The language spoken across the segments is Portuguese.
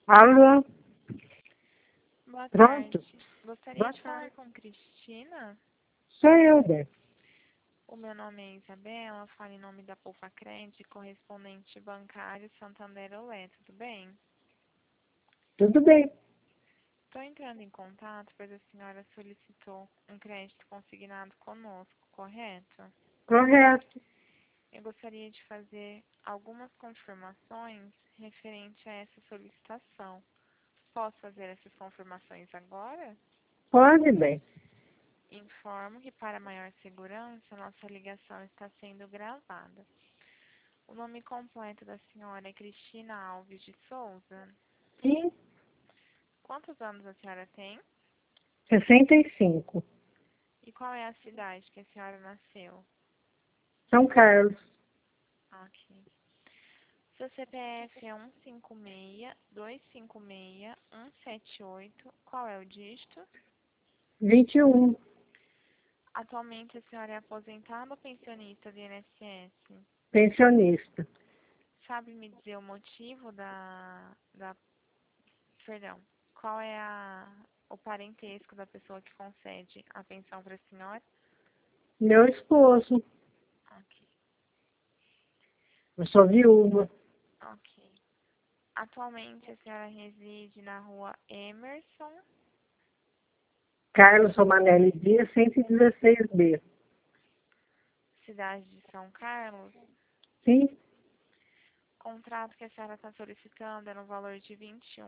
Alô? Boa Pronto? tarde. Gostaria Boa de falar tarde. com Cristina. Sou eu, Dé. O meu nome é Isabela, falo em nome da Poupa Crédito, correspondente bancário Santander Olé, tudo bem? Tudo bem? Estou entrando em contato, pois a senhora solicitou um crédito consignado conosco, correto? Correto. Eu gostaria de fazer algumas confirmações referente a essa solicitação. Posso fazer essas confirmações agora? Pode, bem. Informo que, para maior segurança, nossa ligação está sendo gravada. O nome completo da senhora é Cristina Alves de Souza. Sim, Quantos anos a senhora tem? 65. E qual é a cidade que a senhora nasceu? São Carlos. Ok. Seu CPF é 156-256-178. Qual é o dígito? 21. Atualmente a senhora é aposentada ou pensionista do INSS? Pensionista. Sabe me dizer o motivo Perdão, qual é o parentesco da pessoa que concede a pensão para a senhora? Meu esposo. Ok, Eu sou viúva. ok. Atualmente a senhora reside na rua Emerson, Carlos Romanelli Dias, 116B. cidade de São Carlos. Sim, Contrato que a senhora está solicitando é no valor de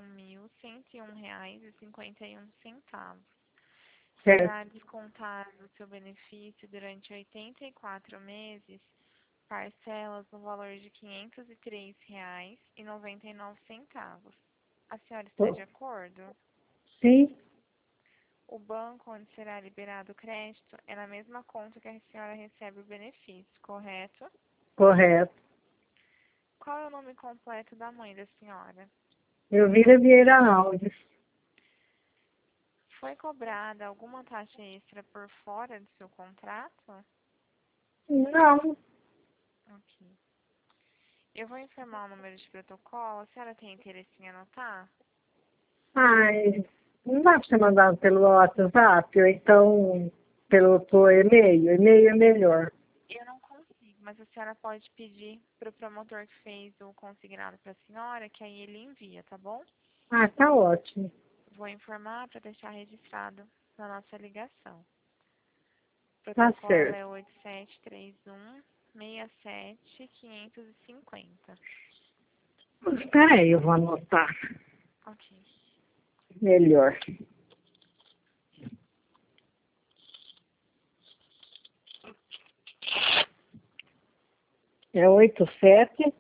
R$ 21.101,51. Será certo. descontado o seu benefício durante 84 meses, parcelas no valor de R$ 503,99. A senhora está de acordo? Sim, O banco onde será liberado o crédito é na mesma conta que a senhora recebe o benefício, correto? correto. Qual é o nome completo da mãe da senhora? Elvira Vieira Alves. Foi cobrada alguma taxa extra por fora do seu contrato? Não. Ok. Eu vou informar o número de protocolo. A senhora tem interesse em anotar? Ai, não dá para ser mandado pelo WhatsApp ou então por e-mail. E-mail é melhor. Eu não consigo, mas a senhora pode pedir para o promotor que fez o consignado para a senhora, que aí ele envia, tá bom? Ah, tá ótimo. Vou informar para deixar registrado na nossa ligação. O Tá protocolo certo. é 8731-67-550. Espera aí, eu vou anotar. Ok. Melhor. É 87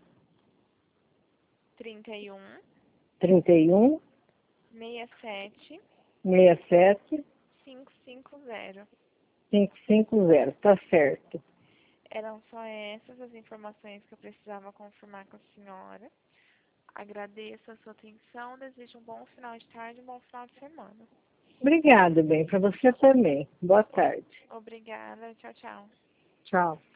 31 31 67 67 550. 550. Tá certo. Eram só essas as informações que eu precisava confirmar com a senhora. Agradeço a sua atenção, desejo um bom final de tarde e um bom final de semana. Obrigada, bem. Para você também. Boa tarde. Obrigada, tchau, tchau. Tchau.